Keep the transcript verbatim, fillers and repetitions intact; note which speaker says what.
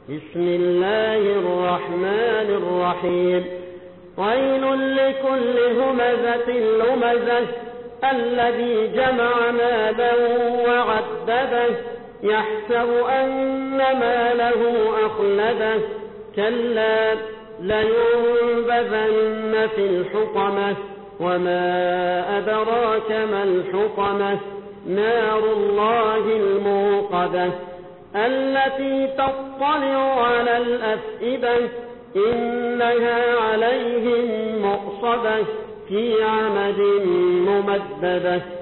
Speaker 1: بسم الله الرحمن الرحيم ويل لكل همزة لمزة الذي جمع مالا وعدده يحسب أن ماله أخلده كلا لينبذن في الحطمة وما أدراك ما الحطمة نار الله الموقدة التي تطلع على الأفئدة إنها عليهم مؤصدة في عمد ممددة